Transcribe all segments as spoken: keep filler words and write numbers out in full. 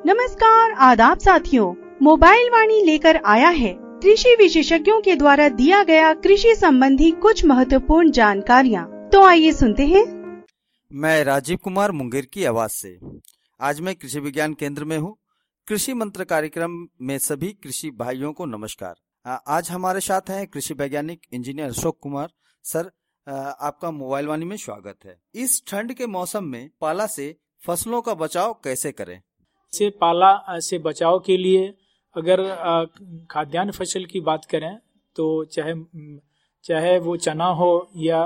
नमस्कार, आदाब साथियों। मोबाइल वाणी लेकर आया है कृषि विशेषज्ञों के द्वारा दिया गया कृषि संबंधी कुछ महत्वपूर्ण जानकारियाँ। तो आइए सुनते हैं। मैं राजीव कुमार मुंगेर की आवाज से। आज मैं कृषि विज्ञान केंद्र में हूँ। कृषि मंत्र कार्यक्रम में सभी कृषि भाइयों को नमस्कार। आज हमारे साथ हैं कृषि वैज्ञानिक इंजीनियर अशोक कुमार सर। आपका मोबाइल वाणी में स्वागत है। इस ठंड के मौसम में पाला से फसलों का बचाव कैसे करें? से पाला से बचाव के लिए अगर खाद्यान्न फसल की बात करें तो चाहे चाहे वो चना हो या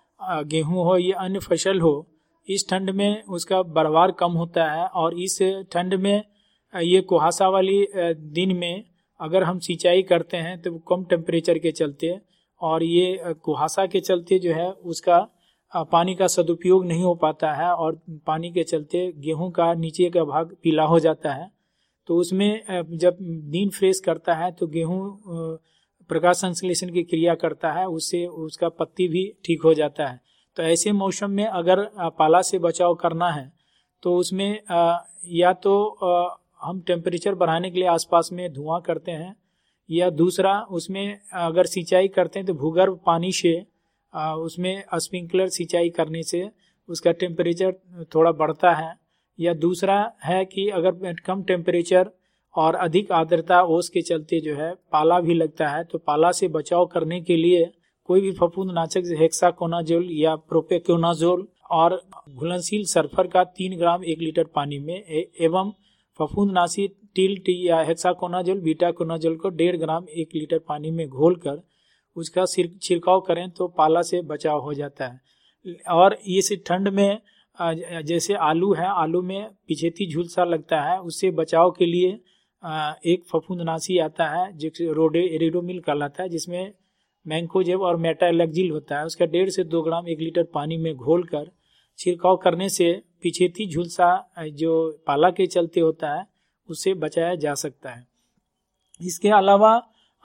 गेहूं हो या अन्य फसल हो, इस ठंड में उसका बढ़वार कम होता है। और इस ठंड में ये कुहासा वाली दिन में अगर हम सिंचाई करते हैं तो कम टेम्परेचर के चलते और ये कुहासा के चलते जो है उसका पानी का सदुपयोग नहीं हो पाता है और पानी के चलते गेहूं का नीचे का भाग पीला हो जाता है। तो उसमें जब दिन फ्रेश करता है तो गेहूं प्रकाश संश्लेषण की क्रिया करता है, उससे उसका पत्ती भी ठीक हो जाता है। तो ऐसे मौसम में अगर पाला से बचाव करना है तो उसमें या तो हम टेम्परेचर बढ़ाने के लिए आसपास में धुआं करते हैं, या दूसरा उसमें अगर सिंचाई करते हैं तो भूगर्भ पानी से उसमें स्प्रिंकलर सिंचाई करने से उसका टेम्परेचर थोड़ा बढ़ता है। या दूसरा है कि अगर कम टेम्परेचर और अधिक आर्द्रता ओस के चलते जो है पाला भी लगता है, तो पाला से बचाव करने के लिए कोई भी फफूंदनाशक हेक्साकोनाजोल या प्रोपेकोनाजोल और घुलनशील सल्फर का तीन ग्राम एक लीटर पानी में एवं फफूंदनाशी टिल्ट या हेक्साकोनाजोल बीटाकोनाजोल को डेढ़ ग्राम एक लीटर पानी में घोलकर उसका छिड़काव करें तो पाला से बचाव हो जाता है। और इस ठंड में जैसे आलू है, आलू में पिछेती झुलसा लगता है, उससे बचाव के लिए एक फफूंदनाशी आता है जो रोडे एरिडोमिल कहलाता है, जिसमें मैंकोजेब और मेटालेक्जिल होता है। उसका डेढ़ से दो ग्राम एक लीटर पानी में घोलकर छिड़काव करने से पिछेती झुलसा जो पाला के चलते होता है उससे बचाया जा सकता है। इसके अलावा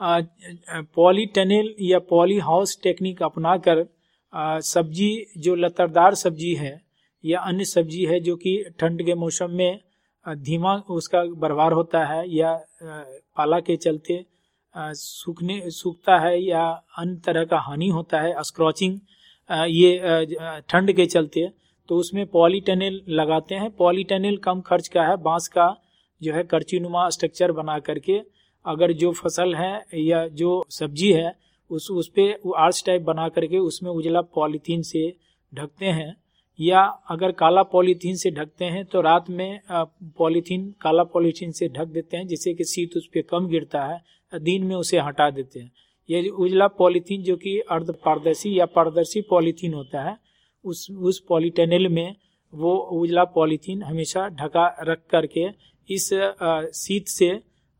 पॉलीटनेल या पॉली हाउस टेक्निक अपनाकर सब्जी जो लतादार सब्जी है या अन्य सब्जी है जो कि ठंड के मौसम में धीमा उसका बढ़वार होता है या पाला के चलते सूखने सूखता है या अन्य तरह का हानि होता है, स्क्रॉचिंग ये ठंड के चलते, तो उसमें पॉलीटनेल लगाते हैं। पॉलीटनेल कम खर्च का है, बांस का जो है करचीनुमा स्ट्रक्चर बना करके अगर जो फसल है या जो सब्जी है उस उस पे वो आर्च टाइप बना करके उसमें उजला पॉलीथीन से ढकते हैं, या अगर काला पॉलीथीन से ढकते हैं तो रात में पॉलीथीन काला पॉलीथीन से ढक देते हैं जिससे कि शीत उस पर कम गिरता है, दिन में उसे हटा देते हैं। ये उजला पॉलीथीन जो कि अर्ध पारदर्शी या पारदर्शी पॉलीथीन होता है, उस उस पॉलीटनेल में वो उजला पॉलीथीन हमेशा ढका रख करके इस शीत से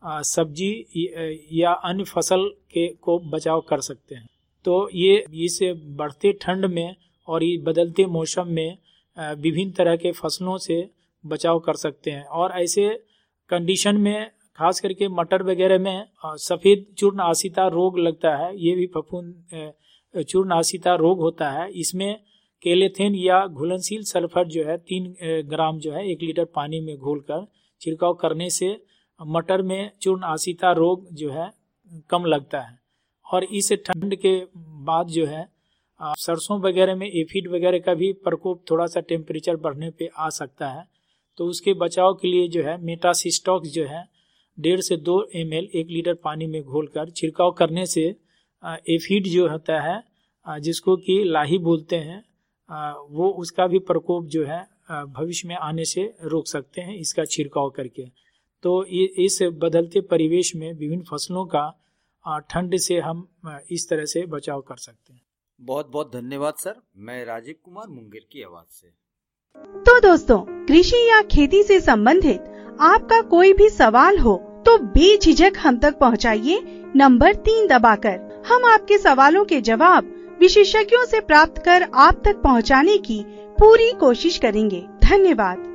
सब्जी या अन्य फसल के को बचाव कर सकते हैं। तो ये इस बढ़ते ठंड में और ये बदलते मौसम में विभिन्न तरह के फसलों से बचाव कर सकते हैं। और ऐसे कंडीशन में खास करके मटर वगैरह में सफ़ेद चूर्ण आशिता रोग लगता है, ये भी फफूंद चूर्ण आशिता रोग होता है। इसमें केलेथेन या घुलनशील सल्फर जो है तीन ग्राम जो है एक लीटर पानी में घोलकर छिड़काव करने से मटर में चूर्ण आशिता रोग जो है कम लगता है। और इस ठंड के बाद जो है सरसों वगैरह में एफिड वगैरह का भी प्रकोप थोड़ा सा टेम्परेचर बढ़ने पे आ सकता है, तो उसके बचाव के लिए जो है मेटासिस्टॉक्स जो है डेढ़ से दो एम एल एक लीटर पानी में घोलकर छिड़काव करने से एफिड जो होता है जिसको कि लाही बोलते हैं, वो उसका भी प्रकोप जो है भविष्य में आने से रोक सकते हैं इसका छिड़काव करके। तो ये इस बदलते परिवेश में विभिन्न फसलों का ठंड से हम इस तरह से बचाव कर सकते हैं। बहुत बहुत धन्यवाद सर। मैं राजीव कुमार मुंगेर की आवाज से। तो दोस्तों, कृषि या खेती से संबंधित आपका कोई भी सवाल हो तो बेझिझक हम तक पहुंचाइए नंबर तीन दबाकर। हम आपके सवालों के जवाब विशेषज्ञों से प्राप्त कर आप तक पहुंचाने की पूरी कोशिश करेंगे। धन्यवाद।